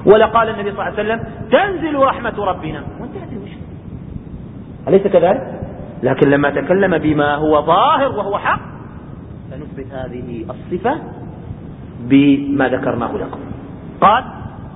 ولا قال النبي صلى الله عليه وسلم تنزل رحمة ربنا وانتهت المشكلة. أليس كذلك؟ لكن لما تكلم بما هو ظاهر وهو حق فنثبت هذه الصفة بما ذكرناه لكم. قال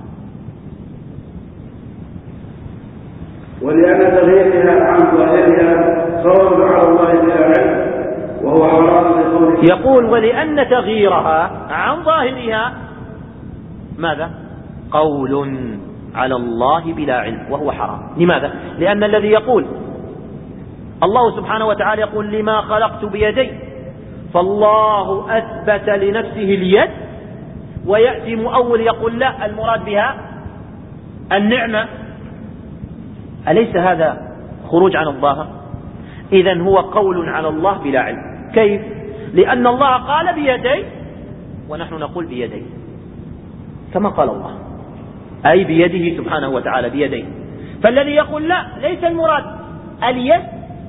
ولأن تغييرها عن ظاهرها قول على الله بلا علم وهو حرام لقوله. يقول ولأن تغييرها عن ظاهرها ماذا؟ قول على الله بلا علم وهو حرام. لماذا؟ لأن الذي يقول الله سبحانه وتعالى يقول لما خلقت بيدي، فالله أثبت لنفسه اليد، ويأتي مؤول يقول لا المراد بها النعمة. أليس هذا خروج عن الظاهر؟ إذن هو قول على الله بلا علم. كيف؟ لأن الله قال بيدي ونحن نقول بيدي كما قال الله، أي بيده سبحانه وتعالى بيدي. فالذي يقول لا ليس المراد اليد،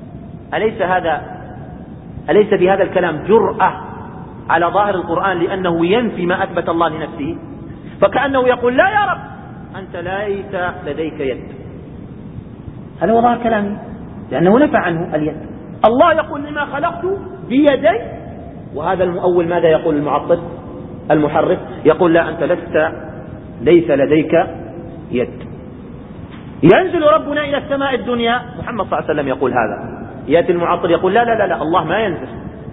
أليس بهذا الكلام جرأة على ظاهر القرآن لأنه ينفي ما أثبت الله لنفسه؟ فكأنه يقول لا يا رب أنت ليس لديك يد. هذا هو ظاهر كلامه لأنه نفى عنه اليد. الله يقول لما خلقت بيدي، وهذا المؤول ماذا يقول المعطل المحرف؟ يقول لا أنت ليس لديك يد. ينزل ربنا إلى السماء الدنيا، محمد صلى الله عليه وسلم يقول هذا. يأتي المعطل يقول لا لا لا لا الله ما ينزل،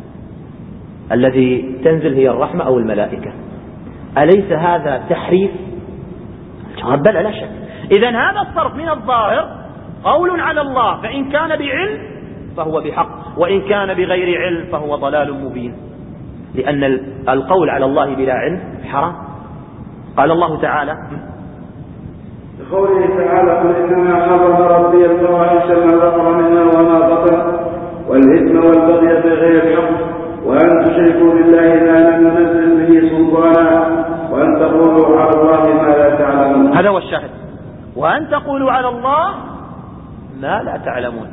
الذي تنزل هي الرحمة أو الملائكة. أليس هذا تحريف؟ الجواب بلى لا شك. إذن هذا الصرف من الظاهر قول على الله، فإن كان بعلم فهو بحق، وإن كان بغير علم فهو ضلال مبين، لأن القول على الله بلا علم حرام. قال الله تعالى بقوله تعالى قل إنما حرم ربي الفواحش ما ظهر منها وما بطن والإثم والبغي بغير الحق وأن تشركوا بالله ما لم ينزل به سلطانا وأن تقولوا على الله ما لا تعلمون. هذا هو الشاهد، وأن تقولوا على الله ما لا تعلمون.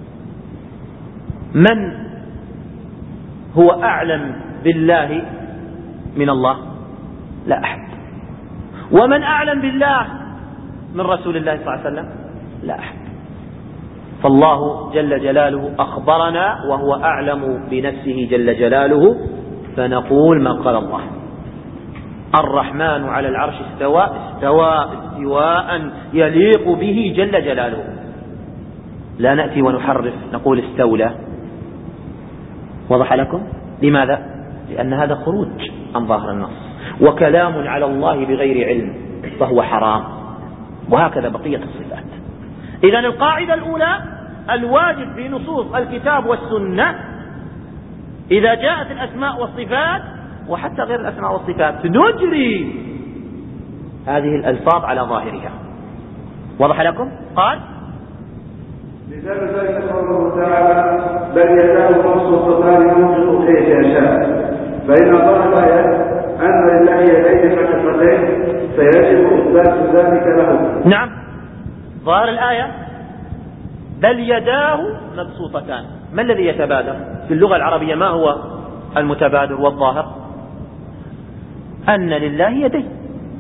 من هو أعلم بالله من الله؟ لا أحد. ومن أعلم بالله من رسول الله صلى الله عليه وسلم؟ لا أحد. فالله جل جلاله أخبرنا وهو أعلم بنفسه جل جلاله، فنقول ما قال الله. الرحمن على العرش استوى استواء يليق به جل جلاله. لا نأتي ونحرف نقول استولى. وضح لكم؟ لماذا؟ لأن هذا خروج عن ظاهر النص، وكلام على الله بغير علم فهو حرام، وهكذا بقية الصفات. إذن القاعدة الأولى الواجب في نصوص الكتاب والسنة إذا جاءت الأسماء والصفات وحتى غير الأسماء والصفات نجري هذه الألفاظ على ظاهرها. وضح لكم؟ قال مثال ذلك قوله تعالى بل يداه مبسوطتان ينفق كيف يشاء، فإن ظهر الآية أن لله يدين فتحتين فيجب إثبات ذلك له. نعم، ظاهر الآية بل يداه مبسوطتان. ما الذي يتبادر في اللغة العربية؟ ما هو المتبادر والظاهر؟ أن لله يدين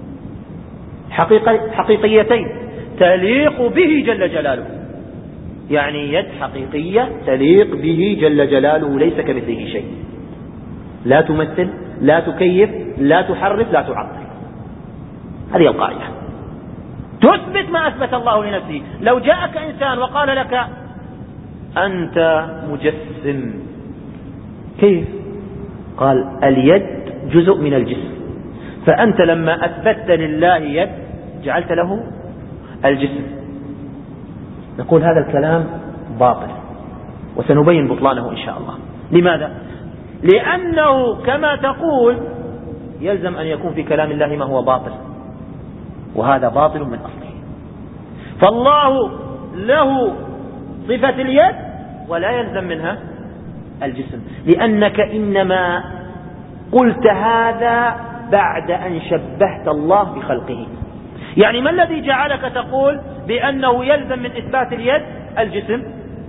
حقيقيتين تليق به جل جلاله، يعني يد حقيقية تليق به جل جلاله ليس كمثله شيء، لا تمثل لا تكيف لا تحرف لا تعطل. هذه القاعدة تثبت ما أثبت الله لنفسه. لو جاءك إنسان وقال لك أنت مجسم، كيف؟ قال اليد جزء من الجسم، فأنت لما أثبتت لله يد جعلت له الجسم. نقول هذا الكلام باطل، وسنبين بطلانه إن شاء الله. لماذا؟ لأنه كما تقول يلزم أن يكون في كلام الله ما هو باطل، وهذا باطل من أصله. فالله له صفة اليد ولا يلزم منها الجسم، لأنك إنما قلت هذا بعد أن شبهت الله بخلقه. يعني ما الذي جعلك تقول بأنه يلزم من إثبات اليد الجسم؟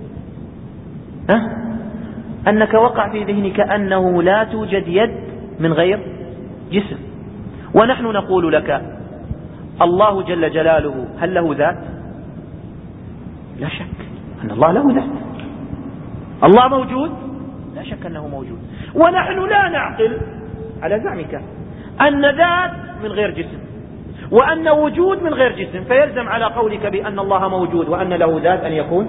أنك وقع في ذهنك أنه لا توجد يد من غير جسم، ونحن نقول لك الله جل جلاله هل له ذات؟ لا شك أن الله له ذات. الله موجود؟ لا شك أنه موجود. ونحن لا نعقل على زعمك أن ذات من غير جسم وأن وجود من غير جسم، فيلزم على قولك بأن الله موجود وأن له ذات أن يكون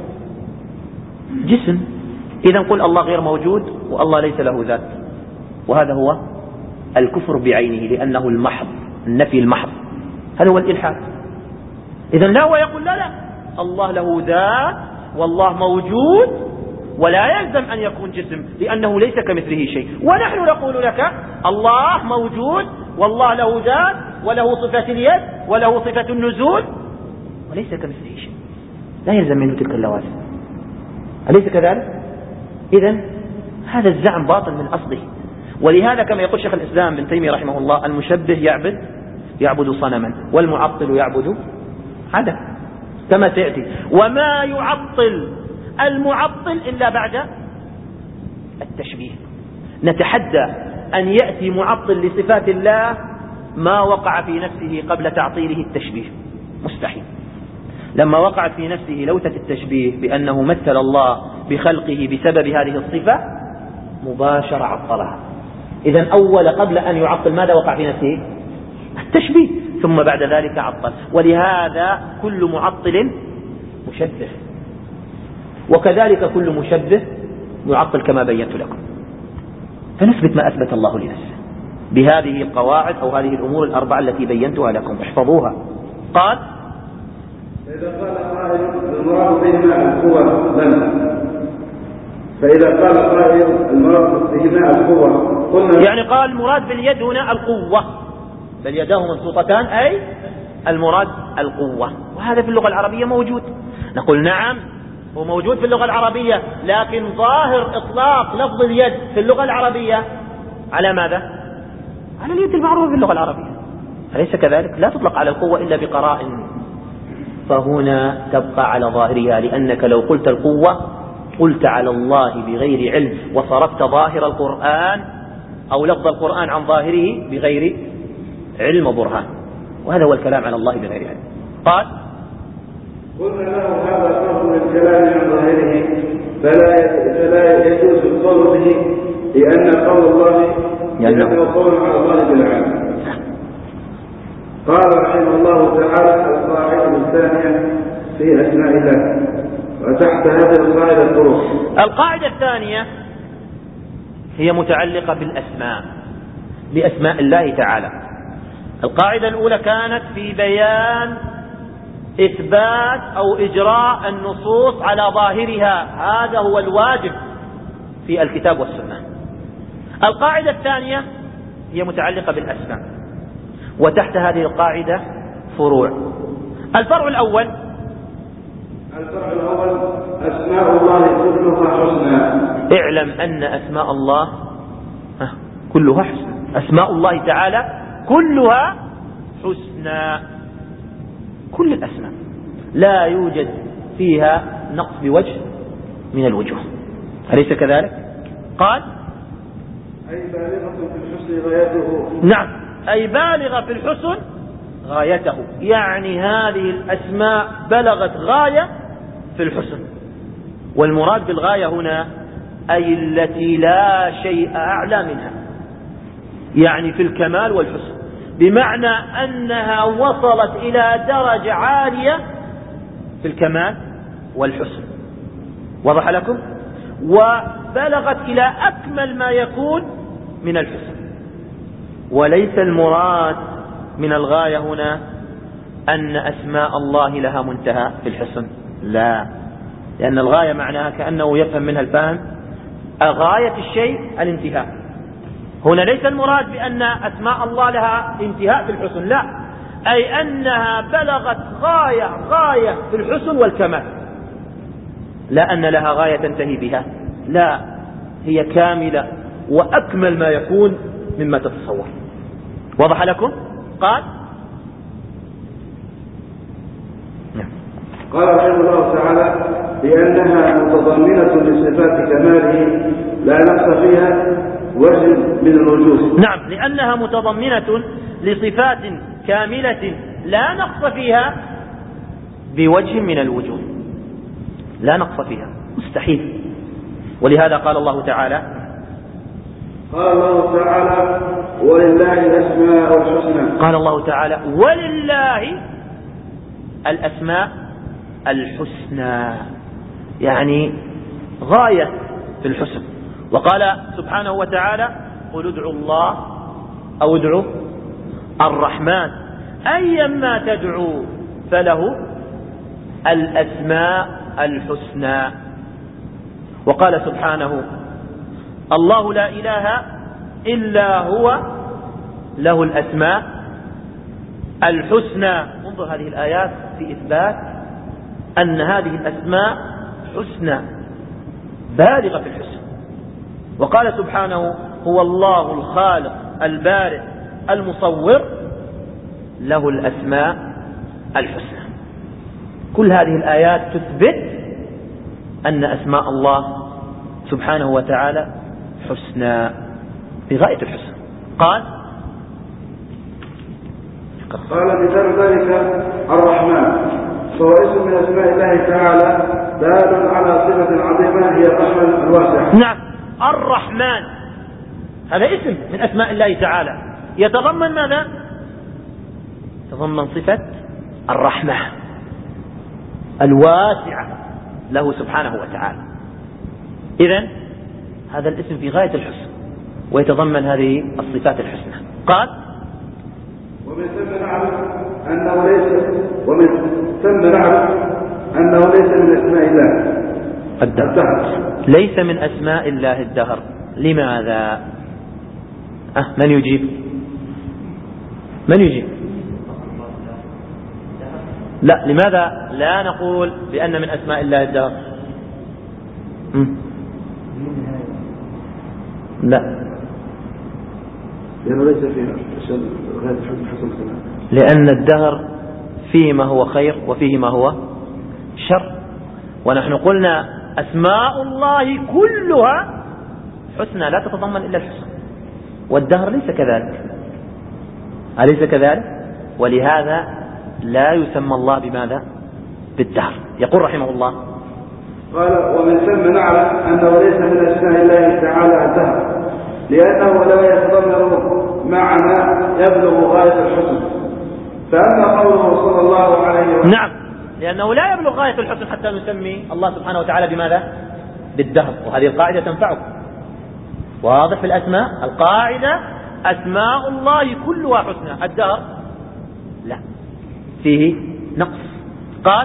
جسم. إذا قل الله غير موجود والله ليس له ذات، وهذا هو الكفر بعينه، لأنه المحض، النفي المحض. هل هو الإلحاد؟ إذا لا، هو يقول لا الله له ذات والله موجود ولا يلزم أن يكون جسم لأنه ليس كمثله شيء. ونحن نقول لك الله موجود والله له ذات وله صفة اليد وله صفة النزول وليس كمثله شيء، لا يلزم منه تلك اللوازم. أليس كذلك؟ إذا هذا الزعم باطل من أصله. ولهذا كما يقول شيخ الإسلام ابن تيمية رحمه الله: المشبه يعبد صنما والمعطل يعبد عدم، كما سيأتي. وما يعطل المعطل إلا بعد التشبيه. نتحدى أن يأتي معطل لصفات الله ما وقع في نفسه قبل تعطيله التشبيه، مستحيل. لما وقعت في نفسه لوثة التشبيه بأنه مثل الله بخلقه بسبب هذه الصفة مباشرة عطلها. إذن أول قبل أن يعطل ماذا وقع في نفسه؟ التشبيه، ثم بعد ذلك عطل. ولهذا كل معطل مشبه، وكذلك كل مشبه يعطل كما بينت لكم. فنثبت ما أثبت الله لنفسه بهذه القواعد أو هذه الأمور الأربعة التي بينتها لكم، احفظوها. قال: فإذا قال قائل المراد بهما القوة بل، فإذا قال قائل المراد بهما القوة قلنا، يعني قال المراد باليد هنا القوة، بل يداه مبسوطتان، أي المراد القوة. وهذا في اللغة العربية موجود. نقول نعم هو موجود في اللغة العربية، لكن ظاهر إطلاق لفظ اليد في اللغة العربية على ماذا؟ على اليد المعروفة في اللغة العربية، أليس كذلك؟ لا تطلق على القوة إلا بقرائن. فهنا تبقى على ظاهرها، لأنك لو قلت القوة قلت على الله بغير علم وصرفت ظاهر القرآن أو لفظ القرآن عن ظاهره بغير علم وبرهان، وهذا هو الكلام على الله بغير علم. قال: قلنا له هذا فرق الكلام عن ظاهره فلا يجوز القول به لأنه قول على الله بالعلم. قال رحمه الله تعالى: القاعدة الثانية في أسماء الله، وتحت هذه القاعدة الفروع. القاعدة الثانية هي متعلقة بالأسماء، بأسماء الله تعالى. القاعدة الأولى كانت في بيان إثبات أو إجراء النصوص على ظاهرها، هذا هو الواجب في الكتاب والسنة. القاعدة الثانية هي متعلقة بالأسماء، وتحت هذه القاعدة فروع. الفرع الأول أسماء الله كلها حسنى. اعلم أن أسماء الله كلها حسنى، أسماء الله تعالى كلها حسنى، كل الأسماء لا يوجد فيها نقص بوجه من الوجوه، أليس كذلك؟ قال: أي بالغة في الحسن غايته. نعم، أي بالغة في الحسن غايته، يعني هذه الأسماء بلغت غاية في الحسن. والمراد بالغاية هنا أي التي لا شيء أعلى منها، يعني في الكمال والحسن، بمعنى أنها وصلت إلى درجة عالية في الكمال والحسن. وضح لكم؟ وبلغت إلى أكمل ما يكون من الحسن. وليس المراد من الغاية هنا أن أسماء الله لها منتهى في الحسن، لا، لأن الغاية معناها كأنه يفهم منها الفهم غاية الشيء الانتهاء. هنا ليس المراد بأن أسماء الله لها انتهاء في الحسن، لا، أي أنها بلغت غاية في الحسن والكمال، لا أن لها غاية تنتهي بها، لا، هي كاملة وأكمل ما يكون مما تتصور. وضح لكم؟ قال: قال رحمه الله تعالى: لأنها متضمنة لصفات كماله لا نقص فيها وجه من الوجوه. نعم، لأنها متضمنة لصفات كاملة لا نقص فيها بوجه من الوجوه، لا نقص فيها، مستحيل. ولهذا قال الله تعالى ولله الأسماء الحسنى. قال الله تعالى ولله الأسماء الحسنى، يعني غاية في الحسن. وقال سبحانه وتعالى قل ادعوا الله أو ادعوا الرحمن أيما تدعوا فله الأسماء الحسنى. وقال سبحانه الله لا إله إلا هو له الأسماء الحسنى. انظر هذه الآيات في إثبات أن هذه الأسماء حسنى بالغة في الحسن. وقال سبحانه هو الله الخالق البارئ المصور له الأسماء الحسنى. كل هذه الآيات تثبت أن أسماء الله سبحانه وتعالى حسنى بغاية الحسن. قال مثال ذلك الرحمن، فهو اسم من أسماء الله تعالى دال على صفة عظيمة هي الرحمة الواسعة. نعم، الرحمن هذا اسم من أسماء الله تعالى يتضمن ماذا؟ يتضمن صفة الرحمة الواسعة له سبحانه وتعالى. إذن هذا الاسم في غاية الحسن ويتضمن هذه الصفات الحسنى. قال ومن ثم نعرف أنه ليس من أسماء الله الدهر. ليس من أسماء الله الدهر. لماذا؟ من يجيب؟ لا، لماذا لا نقول بأن من أسماء الله الدهر؟ لا، لأنه ليس فيه غاية الحسن. لأن الدهر فيه ما هو خير وفيه ما هو شر، ونحن قلنا أسماء الله كلها حسنى لا تتضمن إلا الحسن، والدهر ليس كذلك، أليس كذلك؟ ولهذا لا يسمى الله بماذا؟ بالدهر. يقول رحمه الله قال ومن ثم نعلم أنه ليس من أسماء الله تعالى الدهر، لأنه لا يتضمن معنى يبلغ غاية الحسن. فأما قوله صلى الله عليه وسلم نعم، لأنه لا يبلغ غاية الحسن حتى نسمي الله سبحانه وتعالى بماذا؟ بالدهر. وهذه القاعدة تنفعكم، واضح في الأسماء القاعدة أسماء الله كلها حسنى، الدهر لا، فيه نقص. قال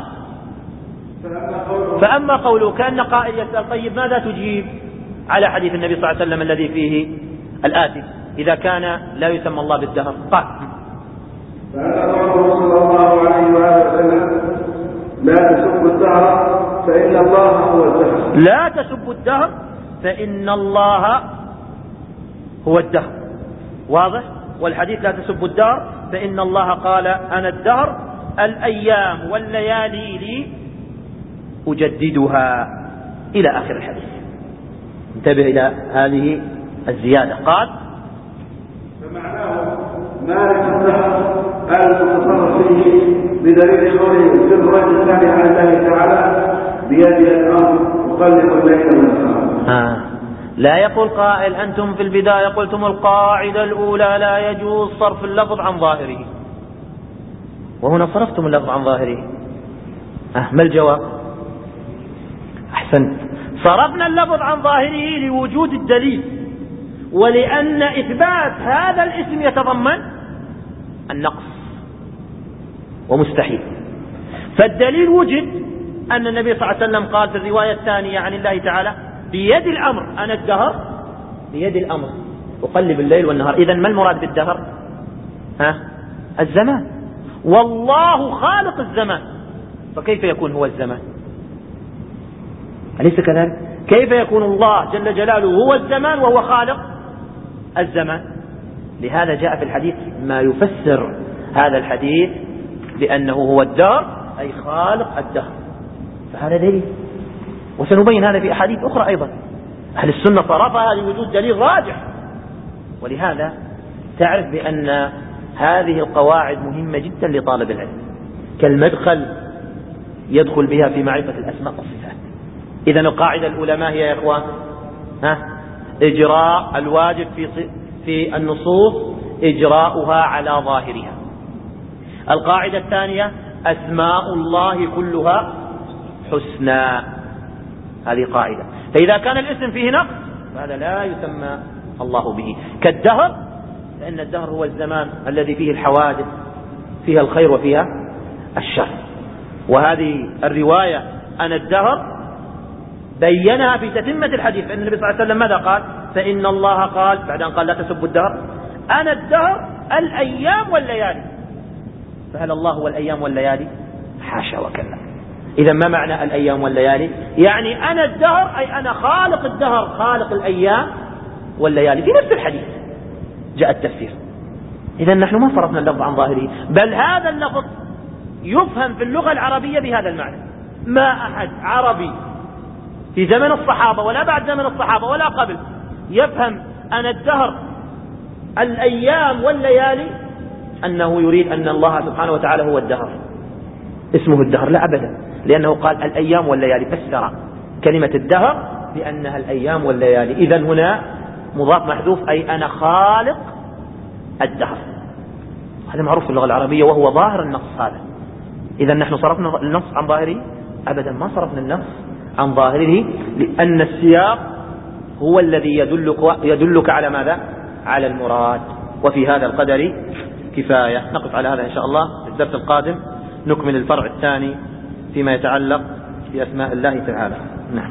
فأما قوله كأن قائل يسأل طيب ماذا تجيب على حديث النبي صلى الله عليه وسلم الذي فيه الآتي إذا كان لا يسمى الله بالدهر؟ قال فأما قوله صلى الله عليه وسلم لا تسبوا الدهر فإن الله هو الدهر. لا تسبوا الدهر فإن الله هو الدهر، واضح. والحديث لا تسبوا الدهر فإن الله قال أنا الدهر الأيام والليالي لي أجددها إلى آخر الحديث. انتبه إلى هذه الزيادة. قال فمعناه مالك الدهر المتصرف فيه بدليل قوله في الرجل الثاني عن الله تعالى بيد الأمر يقلب الليل والنهار. لا يقول قائل أنتم في البداية قلتم القاعدة الأولى لا يجوز صرف اللفظ عن ظاهره، وهنا صرفتم اللفظ عن ظاهره. ما الجواب؟ أحسنت، صرفنا اللفظ عن ظاهره لوجود الدليل، ولأن إثبات هذا الاسم يتضمن النقص ومستحيل. فالدليل وجد أن النبي صلى الله عليه وسلم قال في الرواية الثانية عن الله تعالى بيد الأمر أنا الدهر، بيد الأمر أقلب الليل والنهار. إذن ما المراد بالدهر؟ الزمان، والله خالق الزمان، فكيف يكون هو الزمان؟ أليس كذلك؟ كيف يكون الله جل جلاله هو الزمان وهو خالق الزمان؟ لهذا جاء في الحديث ما يفسر هذا الحديث بأنه هو الدهر أي خالق الدهر، فهذا دليل، وسنبين هذا في أحاديث أخرى أيضا. أهل السنة صرفها لوجود دليل راجح. ولهذا تعرف بأن هذه القواعد مهمة جدا لطالب العلم، كالمدخل يدخل بها في معرفة الأسماء والصفات. إذن القاعدة الأولى ما هي يا إخوان؟ إجراء الواجب في النصوص إجراؤها على ظاهرها. القاعدة الثانية أسماء الله كلها حسنى، هذه قاعدة. فإذا كان الاسم فيه نقص فهذا لا يسمى الله به، كالدهر، فإن الدهر هو الزمان الذي فيه الحوادث، فيها الخير وفيها الشر. وهذه الرواية أنا الدهر بينها في تتمة الحديث، فإن النبي صلى الله عليه وسلم ماذا قال؟ فإن الله قال بعد أن قال لا تسبوا الدهر أنا الدهر الأيام والليالي. فهل الله هو الأيام والليالي؟ حاشا وكلا. إذا ما معنى الأيام والليالي؟ يعني أنا الدهر أي أنا خالق الدهر، خالق الأيام والليالي، في نفس الحديث جاء التفسير. إذا نحن ما فرضنا اللفظ عن ظاهره، بل هذا اللفظ يفهم في اللغة العربية بهذا المعنى. ما أحد عربي في زمن الصحابة ولا بعد زمن الصحابة ولا قبل يفهم أن الدهر الأيام والليالي أنه يريد أن الله سبحانه وتعالى هو الدهر، اسمه الدهر، لا أبدا، لأنه قال الأيام والليالي، فسر كلمة الدهر بأنها الأيام والليالي. إذن هنا مضاف محذوف، أي أنا خالق الدهر. هذا معروف في اللغة العربية وهو ظاهر النص هذا. إذا نحن صرفنا النص عن ظاهره؟ أبدا ما صرفنا النص عن ظاهره، لأن السياق هو الذي يدلك على ماذا؟ على المراد. وفي هذا القدر كفاية. نقف على هذا إن شاء الله. في الدرس القادم نكمل الفرع الثاني فيما يتعلق بأسماء الله تعالى. نعم.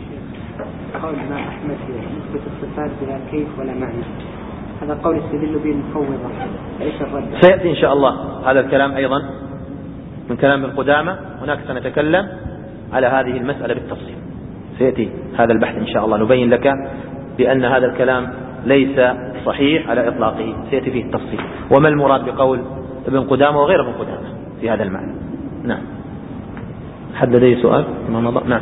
قول ما أحمد نثبت الصفات بلا كيف ولا معنى، هذا قول استدل به المفوضة، فإيش الرد؟ سيأتي إن شاء الله هذا الكلام أيضا من كلام ابن قدامة. هناك سنتكلم على هذه المسألة بالتفصيل، سيأتي هذا البحث إن شاء الله، نبين لك بأن هذا الكلام ليس صحيح على إطلاقه، سيأتي فيه التفصيل وما المراد بقول ابن قدامة وغير ابن قدامة في هذا المعنى. نعم. حد لديه سؤال؟ نعم.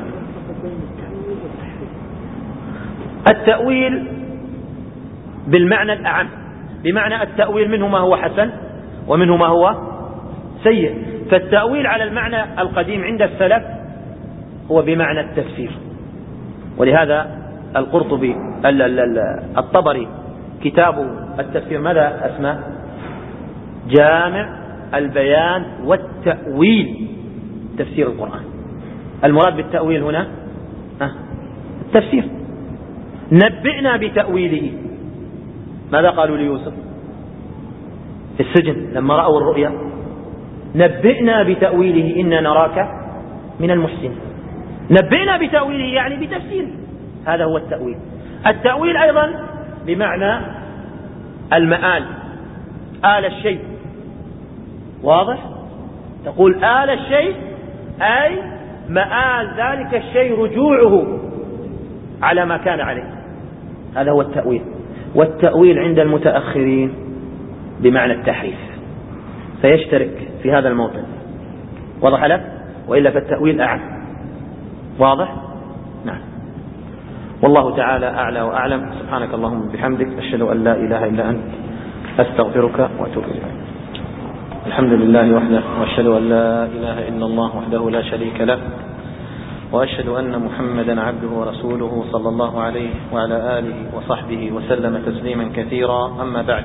التأويل بالمعنى الأعم، بمعنى التأويل منه ما هو حسن ومنه ما هو سيء. فالتأويل على المعنى القديم عند السلف هو بمعنى التفسير، ولهذا القرطبي الطبري كتاب التفسير ماذا اسمه؟ جامع البيان والتأويل، تفسير القرآن. المراد بالتأويل هنا التفسير. نبئنا بتأويله، ماذا قالوا ليوسف في السجن لما رأوا الرؤيا؟ نبئنا بتأويله إنا نراك من المحسنين. نبئنا بتأويله يعني بتفسيره، هذا هو التأويل. التأويل أيضا بمعنى المآل، آل الشيء، واضح؟ تقول آل الشيء أي مآل ذلك الشيء، رجوعه على ما كان عليه، هذا هو التأويل. والتأويل عند المتأخرين بمعنى التحريف، فيشترك في هذا الموطن. واضح لك؟ وإلا فالتأويل أعم. واضح؟ نعم. والله تعالى أعلى وأعلم. سبحانك اللهم وبحمدك، أشهد أن لا إله إلا أنت، أستغفرك وأتوب إليك. الحمد لله وحده، وأشهد أن لا إله إلا الله وحده لا شريك له، وأشهد أن محمدا عبده ورسوله صلى الله عليه وعلى آله وصحبه وسلم تسليما كثيرا. أما بعد،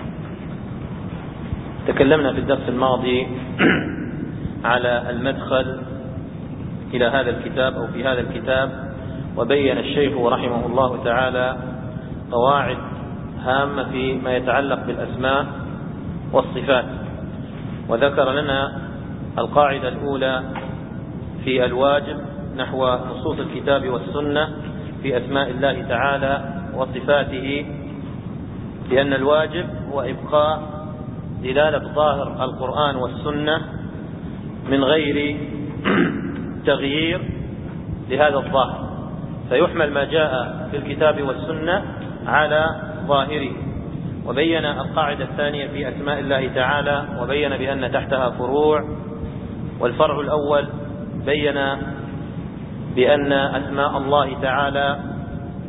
تكلمنا في الدرس الماضي على المدخل إلى هذا الكتاب أو في هذا الكتاب، وبين الشيخ رحمه الله تعالى قواعد هامة فيما يتعلق بالأسماء والصفات. وذكر لنا القاعدة الأولى في الواجب نحو نصوص الكتاب والسنة في أسماء الله تعالى وصفاته، لأن الواجب هو إبقاء دلالة ظاهر القرآن والسنة من غير تغيير لهذا الظاهر، فيحمل ما جاء في الكتاب والسنة على ظاهره. وبين القاعدة الثانية في أسماء الله تعالى، وبين بأن تحتها فروع. والفرع الأول بين بأن أسماء الله تعالى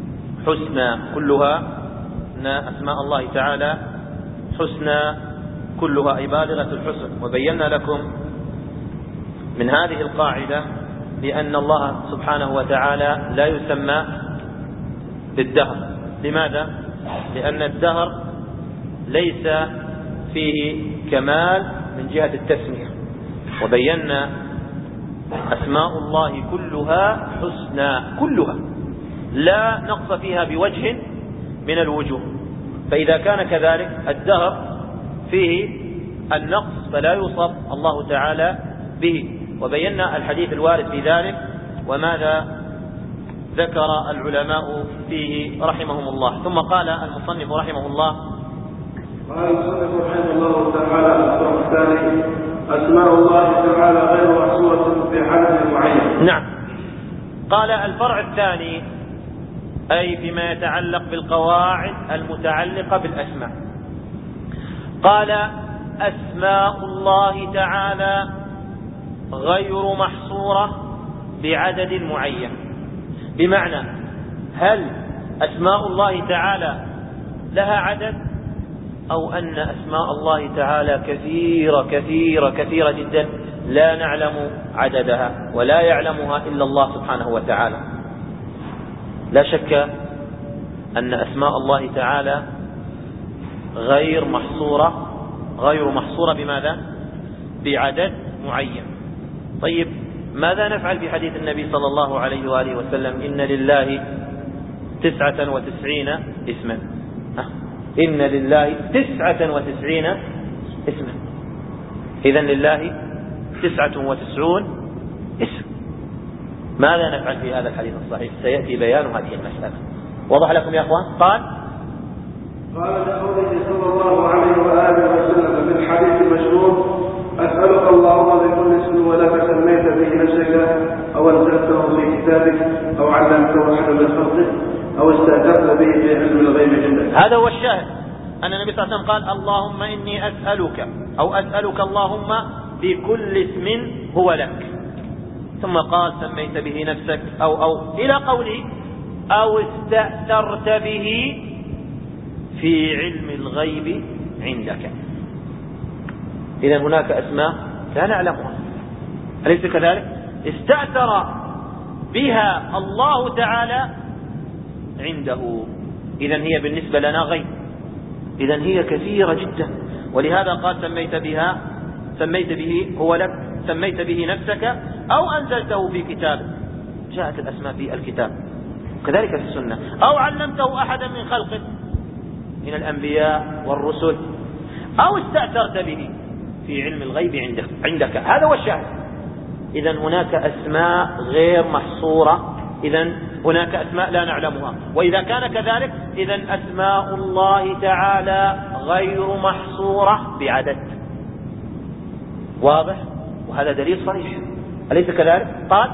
حسنى كلها، أن أسماء الله تعالى حسنى كلها أي بالغة الحسن. وبينا لكم من هذه القاعدة بأن الله سبحانه وتعالى لا يسمى بالدهر. لماذا؟ لأن الدهر ليس فيه كمال من جهة التسمية. وبينا أسماء الله كلها حسنى، كلها لا نقص فيها بوجه من الوجوه. فإذا كان كذلك الدهر فيه النقص فلا يوصف الله تعالى به. وبينا الحديث الوارد في ذلك وماذا ذكر العلماء فيه رحمهم الله. ثم قال المصنف رحمه الله: قال المصنف رحمه الله تعالى: الفرع الثاني: أسماء الله تعالى غير محصورة في عدد معين. نعم، قال الفرع الثاني أي فيما يتعلق بالقواعد المتعلقة بالأسماء. قال: أسماء الله تعالى غير محصورة بعدد معين. بمعنى هل أسماء الله تعالى لها عدد، أو أن أسماء الله تعالى كثيرة كثيرة كثيرة جدا لا نعلم عددها ولا يعلمها إلا الله سبحانه وتعالى. لا شك أن أسماء الله تعالى غير محصورة بماذا؟ بعدد معين. طيب ماذا نفعل في حديث النبي صلى الله عليه وآله وسلم: إن لله 99 اسما؟ إن لله 99 اسما، إذن لله 99 اسم. ماذا نفعل في هذا الحديث الصحيح؟ سيأتي بيان هذه المسألة. وضح لكم يا أخوان؟ قال لقوله صلى الله عليه وآله وسلم في الحديث المشهور: أسألك اللهم بكل اسم ولك سميت به نفسك أو أنزلته في كتابك أو علمته أحدا من خلقك أو استأثرت به في علم الغيب عندك. هذا هو الشاهد، أن النبي صلى الله عليه وسلم قال: اللهم إني أسألك، أو أسألك اللهم بكل اسم هو لك. ثم قال: سميت به نفسك أو إلى قوله: أو استأثرت به في علم الغيب عندك. إذا هناك أسماء لا نعلمها، أليس كذلك؟ استأثر بها الله تعالى عنده، إذا هي بالنسبة لنا غيب، إذا هي كثيرة جدا. ولهذا قال: سميت به هو لك، سميت به نفسك أو أنزلته في كتابك. جاءت الأسماء في الكتاب، كذلك في السنة. أو علمته أحدا من خلقك من الأنبياء والرسل، أو استأثرت به في علم الغيب عندك. هذا هو الشاهد. إذا هناك أسماء غير محصورة، إذا هناك أسماء لا نعلمها. وإذا كان كذلك إذا أسماء الله تعالى غير محصورة بعدد. واضح؟ وهذا دليل صريح، أليس كذلك؟ قال: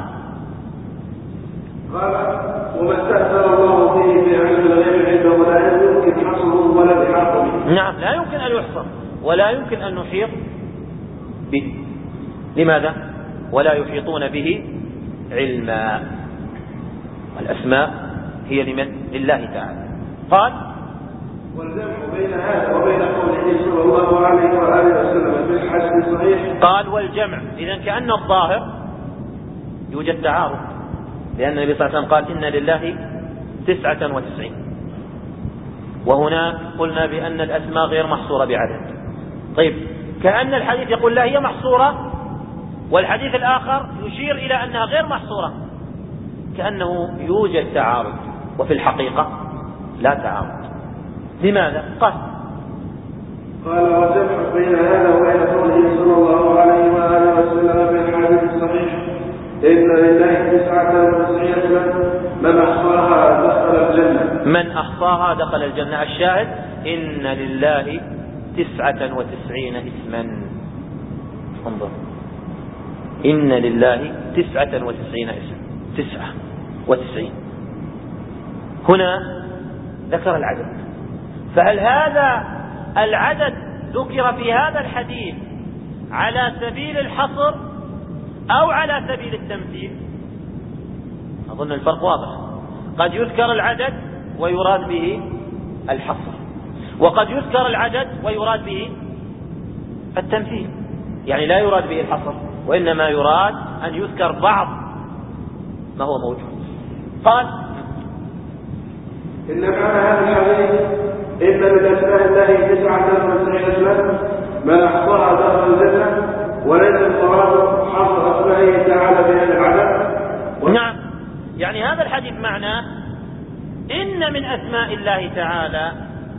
وما استأثر الله به في علم الغيب عنده لا يمكن حصره ولا إحاطته. نعم، لا يمكن أن يحصر ولا يمكن أن نحيط به. لماذا؟ ولا يحيطون به علما. الأسماء هي لمن؟ لله تعالى. قال: والجمع بين هذا وبين قوله صلى الله عليه وآله وسلم في الحديث الصحيح. قال: والجمع، إذا كأن الظاهر يوجد تعارض، لأن النبي صلى الله عليه وسلم قال: إن لله 99. وهنا قلنا بأن الأسماء غير محصورة بعدد. طيب، كأن الحديث يقول لا هي محصورة، والحديث الآخر يشير إلى أنها غير محصورة، كأنه يوجد تعارض، وفي الحقيقة لا تعارض. لماذا؟ قال: والجمع بين هذا وبين قوله صلى الله عليه وآله وسلم في الحديث الصحيح: إن لله 99 اسما من أحصاها دخل الجنة. من أحصاها دخل الجنة. الشاهد: إن لله 99 اسما. انظر، إن لله 99 اسما، 99. هنا ذكر العدد، فهل هذا العدد ذكر في هذا الحديث على سبيل الحصر أو على سبيل التمثيل؟ أظن الفرق واضح. قد يذكر العدد ويراد به الحصر، وقد يذكر العدد ويراد به التمثيل، يعني لا يراد به الحصر، وإنما يراد أن يذكر بعض ما هو موجود. قال إن معنى هذا الحديث إن من أسماء الله 99 اسما ما أحصاها دخل الجنة، وليس المراد حصر أسمائه تعالى بهذا العدد. نعم، يعني هذا الحديث معناه إن من أسماء الله تعالى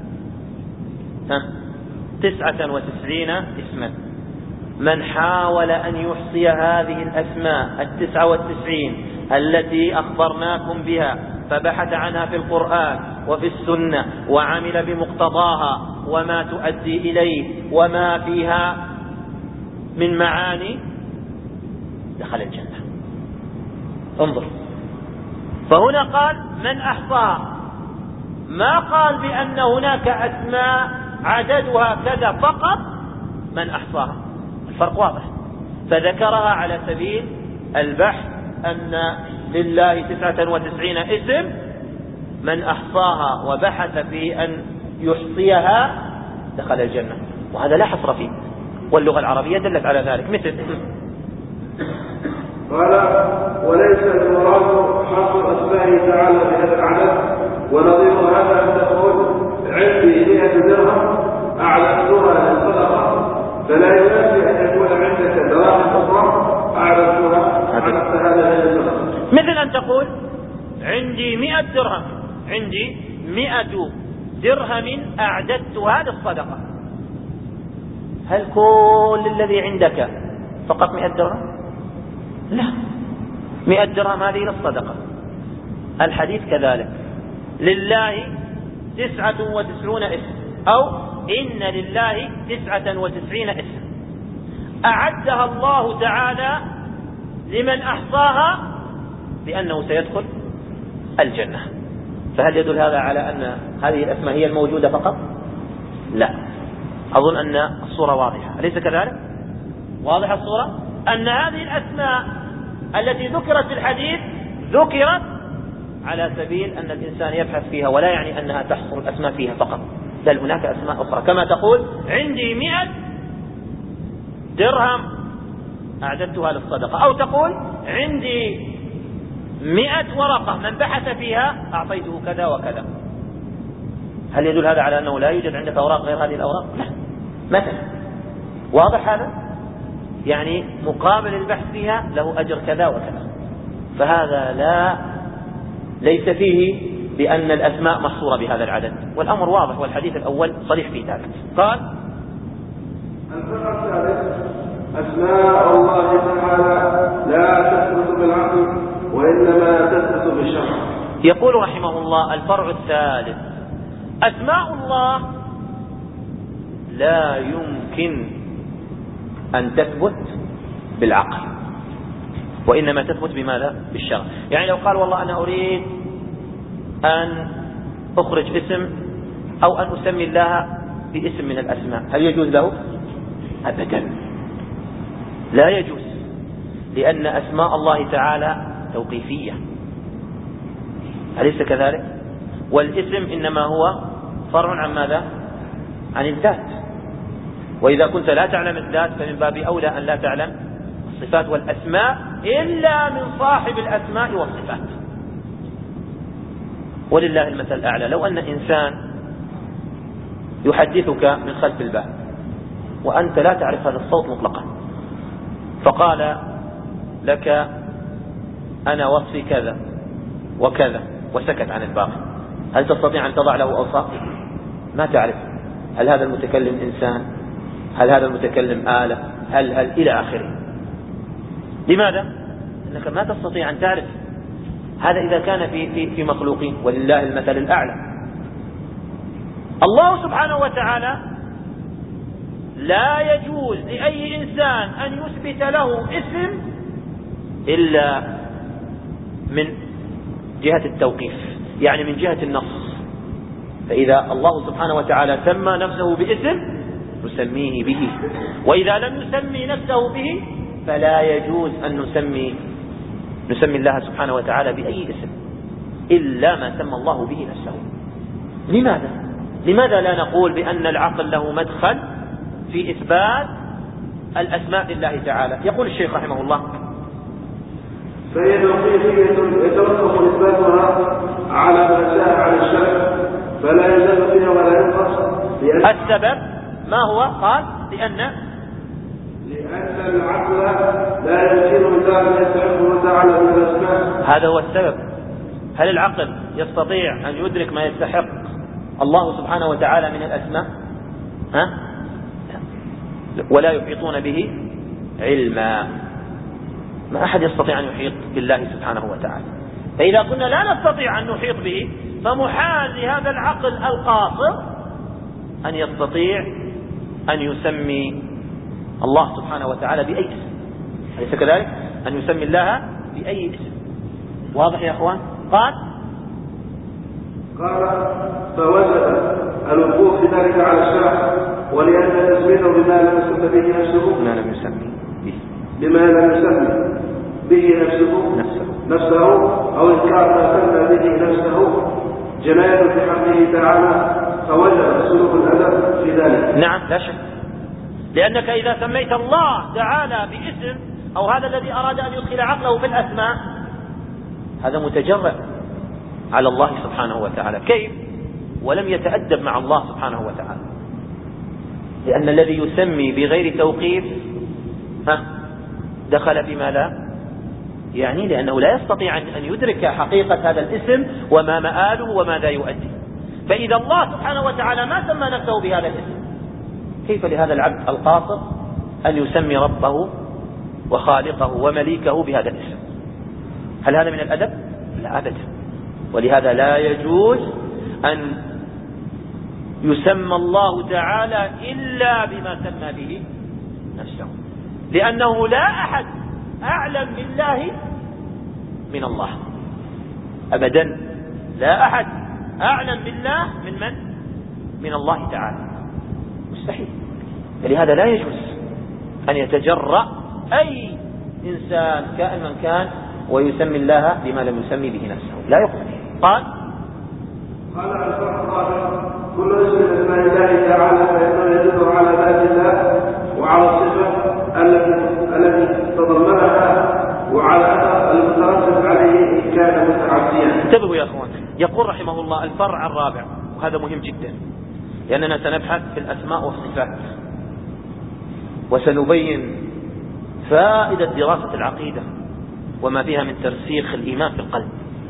99 اسما، من حاول أن يحصي هذه الأسماء 99 التي أخبرناكم بها فبحث عنها في القرآن وفي السنة وعمل بمقتضاها وما تؤدي إليه وما فيها من معاني، دخل الجنة. انظر، فهنا قال من أحصاها، ما قال بأن هناك أسماء عددها كذا فقط من أحصاها، الفرق واضح، فذكرها على سبيل البحث أن لله 99 اسم، من أحصاها وبحث في أن يحصيها دخل الجنة، وهذا لا حصر فيه، واللغة العربية دلت على ذلك. مثل قال وليس المراد حصر أسمائه تعالى بهذا العدد، ونظير هذا أن تقول عندي 100 درهم أعلمتها للصدقة، فلا ينافي أن يكون عندك دراهم أخرى أعلمتها هذا للصدقة. مثل أن تقول عندي 100 درهم، عندي 100 درهم أعددتها للصدقة. هل كل الذي عندك فقط 100 درهم؟ لا، 100 درهم هذه للصدقة. الحديث كذلك، لله 99 اسم، أو إن لله 99 اسم أعدها الله تعالى لمن أحصاها لأنه سيدخل الجنة. فهل يدل هذا على أن هذه الأسماء هي الموجودة فقط؟ لا، أظن أن الصورة واضحة، أليس كذلك؟ واضحة الصورة أن هذه الأسماء التي ذكرت في الحديث ذكرت على سبيل أن الإنسان يبحث فيها، ولا يعني أنها تحصر الأسماء فيها فقط، بل هناك أسماء أخرى، كما تقول عندي 100 درهم أعددتها للصدقة، أو تقول عندي 100 ورقة من بحث فيها أعطيته كذا وكذا. هل يدل هذا على أنه لا يوجد عندك أوراق غير هذه الأوراق؟ لا، مثلا واضح هذا، يعني مقابل البحث فيها له أجر كذا وكذا، فهذا ليس فيه بأن الأسماء محصورة بهذا العدد، والأمر واضح، والحديث الأول صريح في ذلك. قال الفرع الثالث أسماء الله تعالى لا تثبت بالعقل وإنما تثبت بالشرع. يقول رحمه الله الفرع الثالث، أسماء الله لا يمكن أن تثبت بالعقل، وإنما تثبت بماذا؟ بالشرع. يعني لو قال والله أنا أريد أن أخرج اسم أو أن أسمي الله باسم من الأسماء، هل يجوز له؟ أبدا، لا يجوز، لأن أسماء الله تعالى توقيفية، أليس كذلك؟ والاسم إنما هو فرع عن ماذا؟ عن الذات، وإذا كنت لا تعلم الذات فمن باب أولى أن لا تعلم الصفات والأسماء إلا من صاحب الأسماء والصفات. ولله المثل الأعلى، لو أن إنسان يحدثك من خلف الباب وأنت لا تعرف هذا الصوت مطلقا، فقال لك أنا وصفي كذا وكذا وسكت عن الباقي، هل تستطيع أن تضع له أوصاف؟ ما تعرف هل هذا المتكلم إنسان، هل هذا المتكلم آلة، هل إلى آخره. لماذا؟ أنك ما تستطيع أن تعرف هذا إذا كان في مخلوقين، ولله المثل الأعلى. الله سبحانه وتعالى لا يجوز لأي إنسان أن يثبت له اسم إلا من جهة التوقيف، يعني من جهة النص. فإذا الله سبحانه وتعالى سمى نفسه باسم نسميه به، وإذا لم يسمي نفسه به فلا يجوز أن نسمي الله سبحانه وتعالى بأي اسم إلا ما سمى الله به نفسه. لماذا لا نقول بأن العقل له مدخل في إثبات الأسماء لله تعالى. يقول الشيخ رحمه الله: فهي توقيفية يتوقف إثباتها على ما جاء على الشرع فلا يزال فيها ولا ينقص. السبب ما هو؟ قال: لأن العقل لا يمكن الله يستحقه تعالى من الأسماء. هذا هو السبب. هل العقل يستطيع أن يدرك ما يستحق الله سبحانه وتعالى من الأسماء؟ ولا يحيطون به علما. ما أحد يستطيع أن يحيط بالله سبحانه وتعالى. فإذا كنا لا نستطيع أن نحيط به فمحال لهذا العقل القاصر أن يستطيع أن يسمي الله سبحانه وتعالى بأي اسم. أليس كذلك؟ أن يسمي الله بأي اسم. واضح يا أخوان؟ قال فوجد الوقوف في ذلك على الشرع ولأن تسميته بما لم يسمى به نفسه بما لم يسمى به نفسه أو إنكار ما سمى به نفسه جناية في حقه تعالى، فوجب سلوك الأدب في ذلك. نعم لا شك، لأنك إذا سميت الله تعالى باسم أو هذا الذي أراد أن يدخل عقله في الأسماء هذا متجرأ على الله سبحانه وتعالى. كيف؟ ولم يتأدب مع الله سبحانه وتعالى. لأن الذي يسمي بغير توقيف دخل فيما لا يعني، لأنه لا يستطيع أن يدرك حقيقة هذا الاسم وما مآله وماذا يؤدي. فإذا الله سبحانه وتعالى ما سمى نفسه بهذا الاسم، كيف لهذا العبد القاصر أن يسمي ربه وخالقه ومليكه بهذا الاسم؟ هل هذا من الأدب؟ لا أبدا. ولهذا لا يجوز أن يسمى الله تعالى إلا بما سمى به نفسه، لأنه لا أحد أعلم بالله من الله أبدا. لا أحد أعلم بالله من الله تعالى، مستحيل. فلهذا لا يجوز أن يتجرأ أي إنسان كائن من كان ويسمي الله بما لم يسمي به نفسه، لا يقبل. قال كل اسم من اسماء الله تعالى فإنه يدل على ذات الله وعلى الصفة التي تضمنها وعلى أثر المترتب عليه إن كان متعديا. انتبهوا يا أخوان. يقول رحمه الله: الفرع الرابع، وهذا مهم جدا لأننا سنبحث في الأسماء والصفات وسنبين فائدة دراسة العقيدة وما فيها من ترسيخ الإيمان في القلب.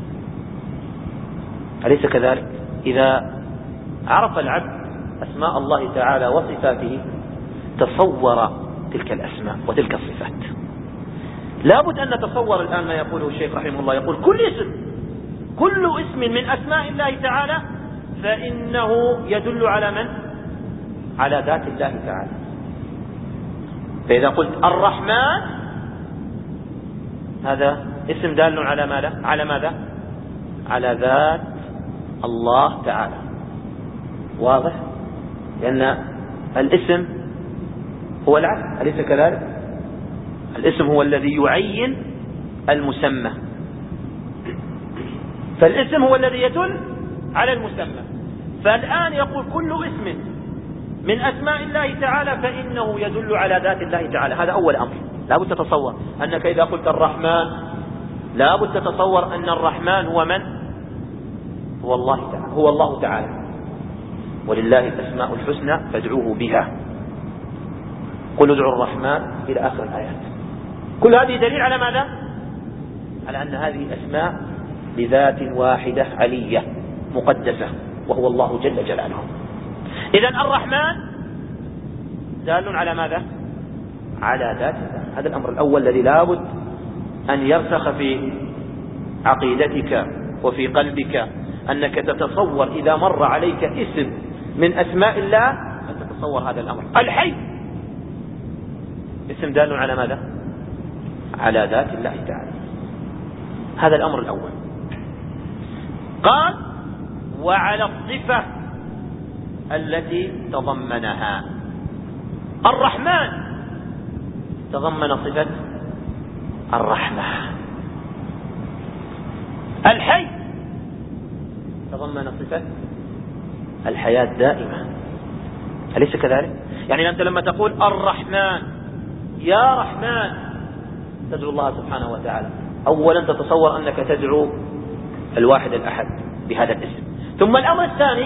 أليس كذلك؟ إذا عرف العبد أسماء الله تعالى وصفاته تصور تلك الأسماء وتلك الصفات. لابد أن نتصور الآن ما يقوله الشيخ رحمه الله. يقول: كل اسم من أسماء الله تعالى فإنه يدل على من؟ على ذات الله تعالى. فإذا قلت الرحمن هذا اسم دال على ماذا؟ على ذات الله تعالى. واضح؟ لأن الاسم هو العكس، أليس كذلك؟ الاسم هو الذي يعين المسمى، فالاسم هو الذي يدل على المسمى. فالآن يقول: كل اسم من أسماء الله تعالى فإنه يدل على ذات الله تعالى. هذا أول أمر. لابد تتصور أنك إذا قلت الرحمن لابد تتصور أن الرحمن هو من؟ هو الله تعالى. ولله الأسماء الحسنى فادعوه بها، قل ادعوا الرحمن إلى آخر الآيات. كل هذه دليل على ماذا؟ على أن هذه أسماء لذات واحدة علية مقدسة وهو الله جل جلاله. إذن الرحمن دال على ماذا؟ على ذات الله. هذا الأمر الأول الذي لابد أن يرسخ في عقيدتك وفي قلبك، أنك تتصور إذا مر عليك اسم من أسماء الله أن تتصور هذا الأمر. الحي اسم دال على ماذا؟ على ذات الله تعالى. هذا الأمر الأول. قال: وعلى الصفة التي تضمنها. الرحمن تضمن صفة الرحمة، الحي تضمن صفة الحياة دائمة. أليس كذلك؟ يعني أنت لما تقول الرحمن يا رحمن تدعو الله سبحانه وتعالى، أولا تتصور أنك تدعو الواحد الأحد بهذا الاسم. ثم الأمر الثاني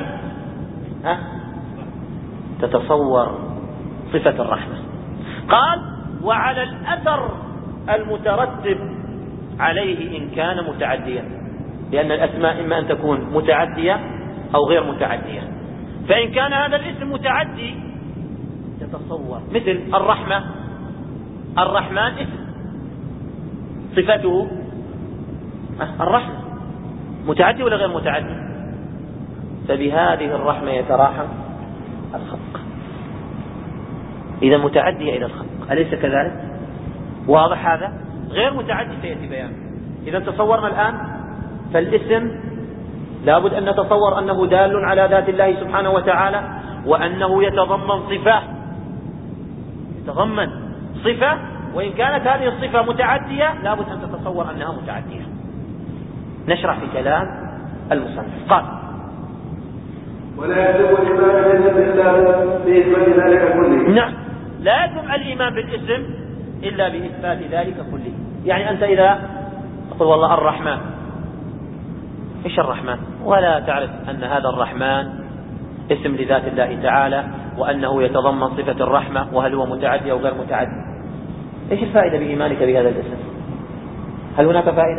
تتصور صفة الرحمة. قال وعلى الأثر المترتب عليه إن كان متعديا، لأن الأسماء إما أن تكون متعدية أو غير متعدية. فإن كان هذا الاسم متعدي تتصور مثل الرحمة، الرحمن اسم صفته الرحمة، متعدي ولا غير متعدي؟ فبهذه الرحمة يتراحم الخلق، إذا متعدية إلى الخلق، أليس كذلك؟ واضح هذا؟ غير متعدي سيأتي بيانه. إذا تصورنا الآن فالاسم لابد أن نتصور أنه دال على ذات الله سبحانه وتعالى، وأنه يتضمن صفة، وإن كانت هذه الصفة متعدية لابد أن تتصور أنها متعدية. نشرح في كلام المصنف. قال ولا يجب الإيمان إلا بإثبات ذلك كله. نعم، لا يجب الإيمان بالاسم إلا بإثبات ذلك كله. يعني أنت إذا تقول والله الرحمن، إيش الرحمن؟ ولا تعرف أن هذا الرحمن اسم لذات الله تعالى، وأنه يتضمن صفة الرحمة، وهل هو متعدي أو غير متعدي؟ إيش الفائدة بإيمانك بهذا الاسم؟ هل هناك فائدة؟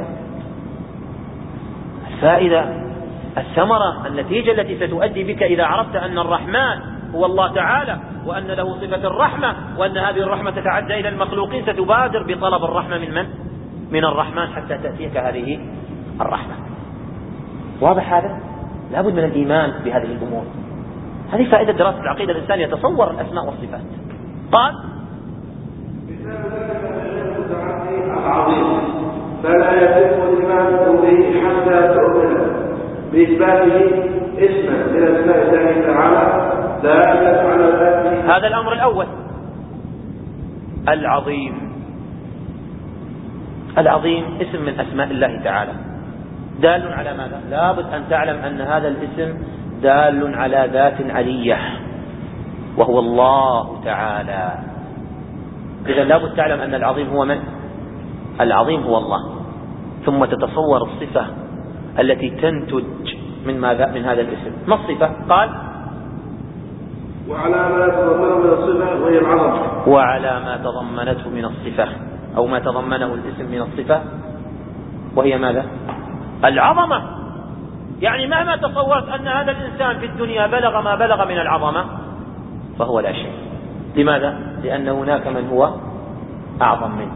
الفائدة الثمرة، النتيجة التي ستؤدي بك إذا عرفت أن الرحمن هو الله تعالى، وأن له صفة الرحمة، وأن هذه الرحمة تتعدى إلى المخلوقين، ستبادر بطلب الرحمة من من؟ من الرحمن حتى تأتيك هذه الرحمة. واضح هذا؟ لابد من الإيمان بهذه الأمور. هذه فائدة دراسة العقيدة، الإنسان يتصور الأسماء والصفات. قال العظيم فلا يتم الإيمان به حتى تؤمن بإثباته اسما من أسماء الله تعالى دالة على ذاته. هذا الأمر الأول. العظيم اسم من أسماء الله تعالى، دال على ماذا؟ لابد أن تعلم أن هذا الاسم دال على ذات علية وهو الله تعالى. إذا لابد تعلم أن العظيم هو من؟ العظيم هو الله. ثم تتصور الصفة التي تنتج من ماذا؟ من هذا الاسم. ما الصفة؟ قال وعلى ما تضمنه من الصفة وهي العظمة. وعلى ما تضمنته من الصفة، أو ما تضمنه الاسم من الصفة وهي ماذا؟ العظمة. يعني مهما تصورت أن هذا الإنسان في الدنيا بلغ ما بلغ من العظمة فهو لا شيء. لماذا؟ لأن هناك من هو أعظم منه،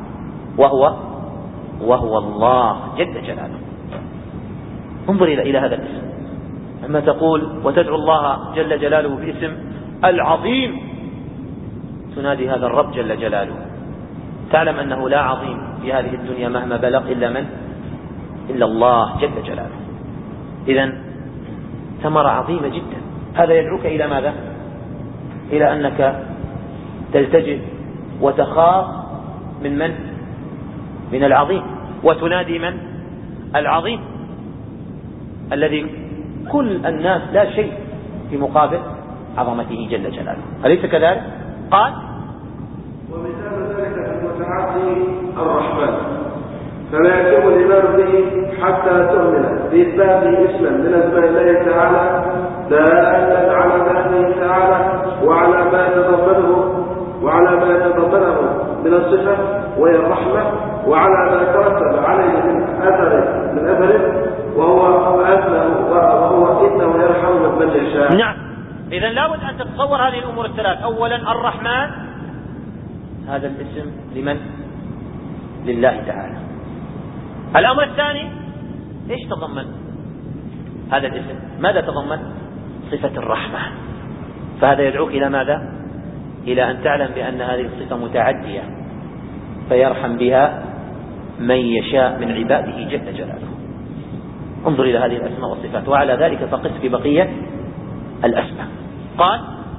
وهو الله جل جلاله. انظر إلى هذا الاسم. لما تقول وتدعو الله جل جلاله باسم العظيم، تنادي هذا الرب جل جلاله، تعلم أنه لا عظيم في هذه الدنيا مهما بلغ إلا الله جل جلاله. إذن ثمرة عظيمة جدا. هذا يدعوك إلى ماذا؟ إلى أنك تلتجئ وتخاف من العظيم، وتنادي من؟ العظيم الذي كل الناس لا شيء في مقابل عظمته جل جلاله. أليس كذلك؟ قال ومثال ذلك المتعدي الرحمن فلا يتم الإيمان به حتى تؤمن بإثباته اسما من أسماء الله تعالى دالة على ذاته تعالى وعلى ما يتضمنه من الصفة وهي الرحمة، وعلى ما ترتب عليه من أثر وهو إنه يرحم من يشاء. نعم. إذن لابد أن تتصور هذه الأمور الثلاث. أولا الرحمن، هذا الاسم لمن؟ لله تعالى. الأمر الثاني إيش تضمن هذا الاسم؟ ماذا تضمن؟ صفة الرحمة. فهذا يدعوك إلى ماذا؟ إلى أن تعلم بأن هذه الصفة متعدية فيرحم بها من يشاء من عباده جل جلاله. انظر إلى هذه الأسماء والصفات، وعلى ذلك فقس في بقية الأسماء. قال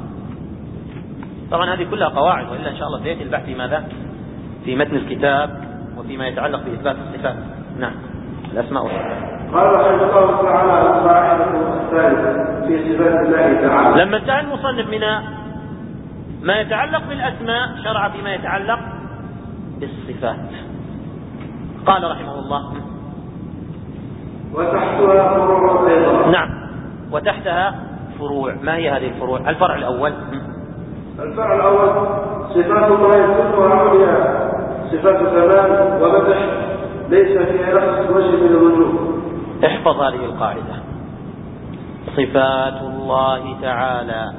طبعا هذه كلها قواعد، وإلا إن شاء الله سيأتي البحث في ماذا؟ في متن الكتاب وفيما يتعلق بإثبات الصفات. نعم، الأسماء والصفات. قال رحمه الله تعالى القاعدة الثالثة في صفات الله تعالى. لما انتهى المصنف من ما يتعلق بالأسماء شرع فيما يتعلق بالصفات. قال رحمه الله: وتحتها فروع أيضا. نعم، وتحتها فروع. ما هي هذه الفروع؟ الفرع الأول: الفرع الأول صفات الله كلها عليا صفات كمال ومدح ليس فيها نقص وجه من الوجوه. احفظ هذه القاعدة: صفات الله تعالى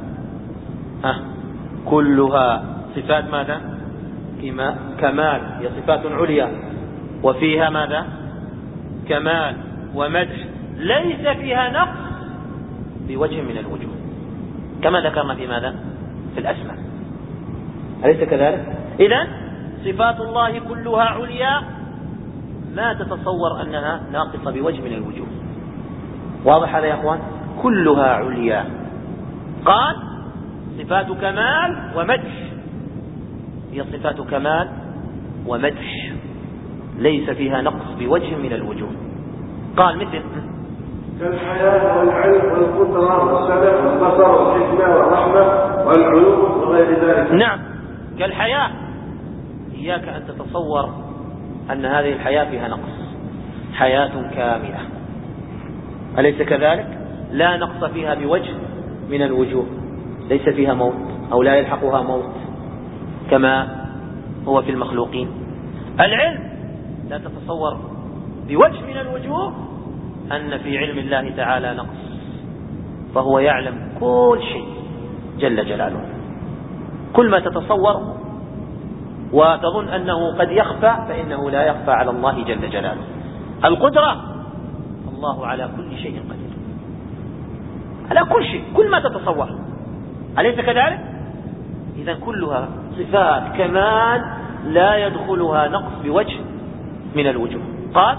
كلها صفات ماذا؟ كمال، هي صفات عليا وفيها ماذا؟ كمال ومدح ليس فيها نقص بوجه من الوجوه، كما ذكرنا في ماذا؟ في الأسماء، أليس كذلك؟ إذن صفات الله كلها عليا ما تتصور أنها ناقصة بوجه من الوجوه. واضح هذا يا أخوان؟ كلها عليا. قال: صفات كمال ومدح، هي صفات كمال ومدح ليس فيها نقص بوجه من الوجوه. قال: مثل كالحياة والعلم والقدرة والسمع والبصر والحكمة والرحمة والعلوم وغير ذلك. نعم، كالحياة. إياك أن تتصور أن هذه الحياة فيها نقص، حياة كاملة، أليس كذلك؟ لا نقص فيها بوجه من الوجوه، ليس فيها موت أو لا يلحقها موت كما هو في المخلوقين. العلم لا تتصور بوجه من الوجوه أن في علم الله تعالى نقص، فهو يعلم كل شيء جل جلاله، كل ما تتصور وتظن أنه قد يخفى فإنه لا يخفى على الله جل جلاله. القدرة، الله على كل شيء قدير، على كل شيء، كل ما تتصور، أليس كذلك؟ إذن كلها صفات كمال لا يدخلها نقص بوجه من الوجوه. قال: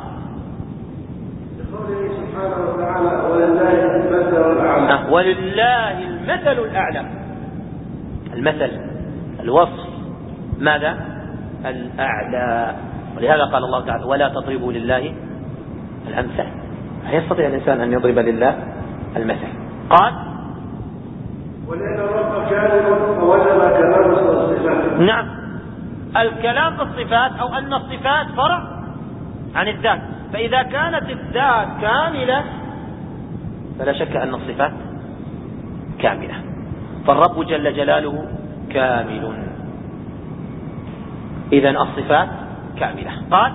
بقوله سبحانه وتعالى: ولله المثل الأعلى. ولله المثل الأعلى. المثل، الوصف، ماذا؟ الأعلى. ولهذا قال الله تعالى: ولا تضربوا لله الأمثال. لا يستطيع الإنسان أن يضرب لله المثل. قال: ولأن الرب كامل فوجب كمال الصفات. نعم، الكلام في الصفات أو أن الصفات فرع عن الذات، فإذا كانت الذات كاملة فلا شك أن الصفات كاملة، فالرب جل جلاله كامل، إذن الصفات كاملة. قال: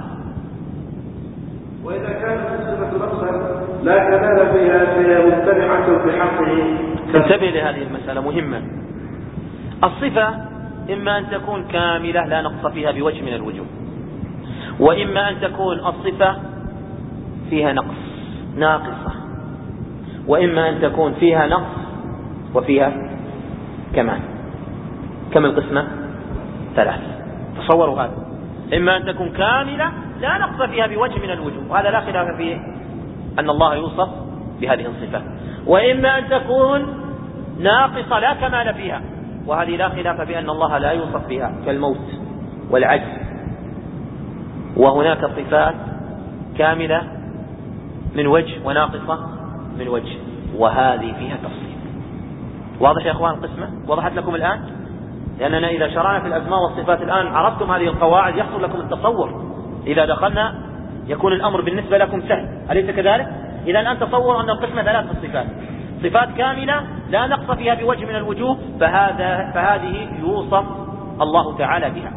وإذا كانت الصفة نقصا لا كمال فيها فهي ممتنعة بحقه. انتبه لهذه المسألة مهمة. الصفة إما أن تكون كاملة لا نقص فيها بوجه من الوجوه، وإما أن تكون الصفة فيها نقص ناقصة، وإما أن تكون فيها نقص وفيها كمال. كم القسمة؟ 3. تصوروا هذا: إما أن تكون كاملة لا نقص فيها بوجه من الوجوه، وهذا لا خلاف فيه أن الله يوصف بهذه الصفة، وإما أن تكون ناقصة لا كمال فيها، وهذه لا خلاف بأن الله لا يوصف بها، كالموت والعجز. وهناك صفات كاملة من وجه وناقصة من وجه، وهذه فيها تفصيل. واضح يا أخوان القسمة؟ وضحت لكم الآن؟ لأننا إذا شرعنا في الأسماء والصفات الآن عرفتم هذه القواعد يحصل لكم التصور، إذا دخلنا يكون الأمر بالنسبة لكم سهل، أليس كذلك؟ إذا الآن تصوروا أن القسمة 3 في الصفات: صفات كاملة لا نقص فيها بوجه من الوجوه، فهذه يوصف الله تعالى بها.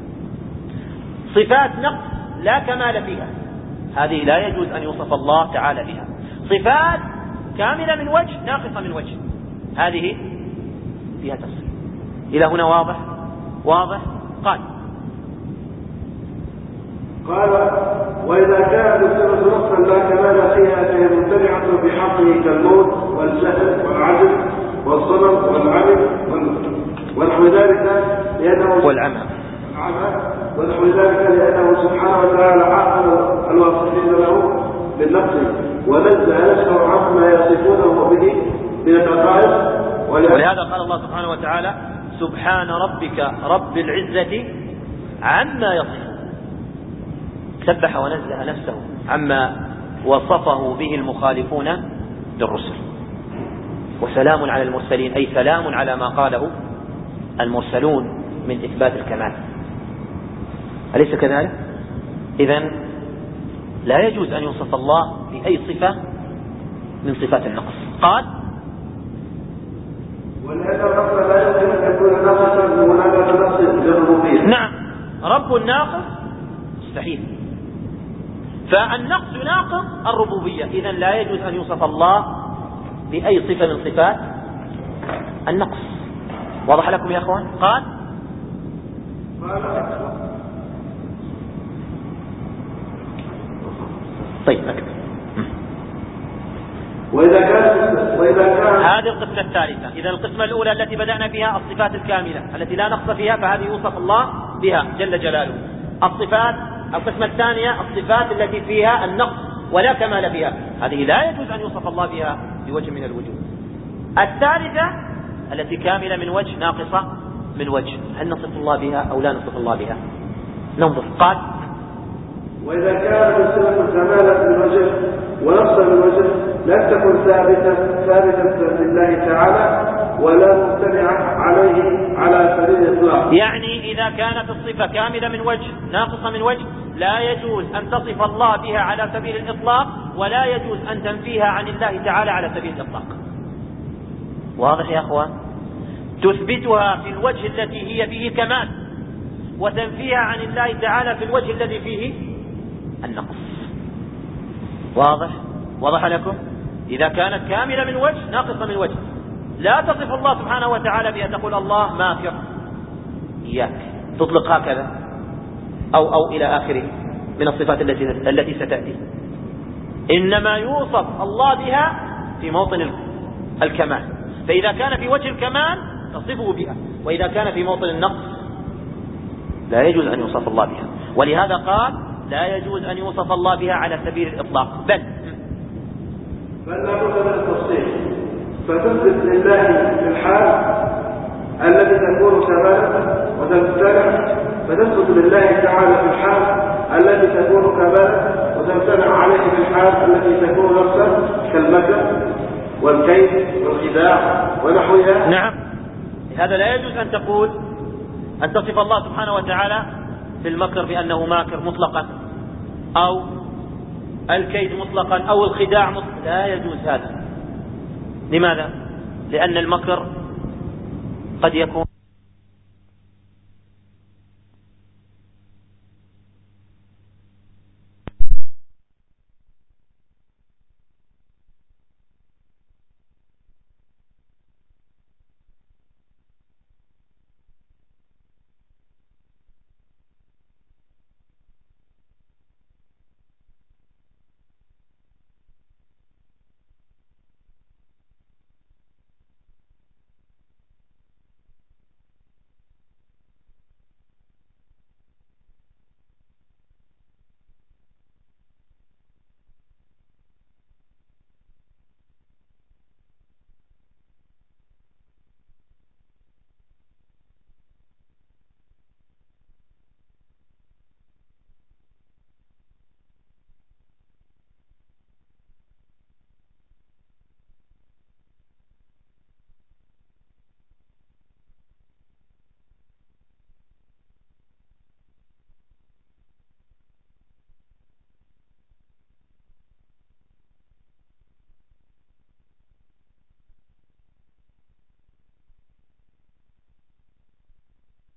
صفات نقص لا كمال فيها، هذه لا يجوز أن يوصف الله تعالى بها. صفات كاملة من وجه ناقصة من وجه، هذه فيها تفصيل. إلى هنا واضح؟ واضح؟ قال: وإذا كانت الصفة نقصا لا كمال فيها فهي ممتنعة بحقه كالموت والجهل والعجز والصمم والعمل ونحو ذلك لأنه والعمى ونحو ذلك لأنه سبحانه وتعالى عاقل الواصفين له بالنقص ونزه نفسه عما يصفونه به من النقائص. ولهذا قال الله سبحانه وتعالى: سبحان ربك رب العزة عما يصفون. سبح ونزه نفسه عما وصفه به المخالفون للرسل. وسلام على المرسلين، أي سلام على ما قاله المرسلون من إثبات الكمال. أليس كذلك؟ إذن لا يجوز أن يوصف الله بأي صفة من صفات النقص. قال ولهذا الرب لا يمكن أن يكون ناقصا بمناسبة نقص للربوبية. نعم، رب ناقص مستحيل، فالنقص يناقض الربوبية، إذن لا يجوز أن يوصف الله بأي صفة من صفات النقص. واضح لكم يا أخوان؟ قال طيب أكبر. وإذا كان هذه القسمة الثالثة. إذا القسمة الأولى التي بدأنا بها الصفات الكاملة التي لا نقص فيها، فهذه يوصف الله بها جل جلاله. القسمة الثانية الصفات التي فيها النقص ولا كمال فيها، هذه لا يجوز أن يوصف الله بها بوجه من الوجوه. الثالثة التي كاملة من وجه ناقصة من وجه، هل نصف الله بها أو لا نصف الله بها؟ ننظر. قال وإذا كانت الصفة كمالة من وجه ونقصا من وجه لا تكن ثابتة لله تعالى ولا ممتنعة عليه على سبيل الإطلاق. يعني إذا كانت الصفة كاملة من وجه ناقصة من وجه لا يجوز أن تصف الله بها على سبيل الإطلاق، ولا يجوز أن تنفيها عن الله تعالى على سبيل الإطلاق. واضح يا أخوان؟ تثبتها في الوجه التي هي فيه الكمال، وتنفيها عن الله تعالى في الوجه الذي فيه النقص. واضح لكم؟ إذا كانت كاملة من وجه ناقصة من وجه لا تصف الله سبحانه وتعالى بها، تقول الله ماكر إياك، تطلق هكذا أو إلى آخره من الصفات التي ستأتي. إنما يوصف الله بها في موطن الكمال، فإذا كان في وجه الكمال تصفه بها، وإذا كان في موطن النقص لا يجوز أن يوصف الله بها. ولهذا قال لا يجوز أن يوصف الله بها على سبيل الإطلاق، بل لا بد من التفصيل، فتثبت لله في الحال التي تكون كمالا وتمتنع، فتثبت لله تعالى في الحال التي تكون كمالا وتمتنع عليه في الحال التي تكون نقصا كالمكر والكيد والخداع ونحوها. نعم، هذا لا يجوز أن تقول أن تصف الله سبحانه وتعالى في المكر بأنه ماكر مطلقا، أو الكيد مطلقا، أو الخداع مطلقا، لا يجوز هذا. لماذا؟ لأن المكر قد يكون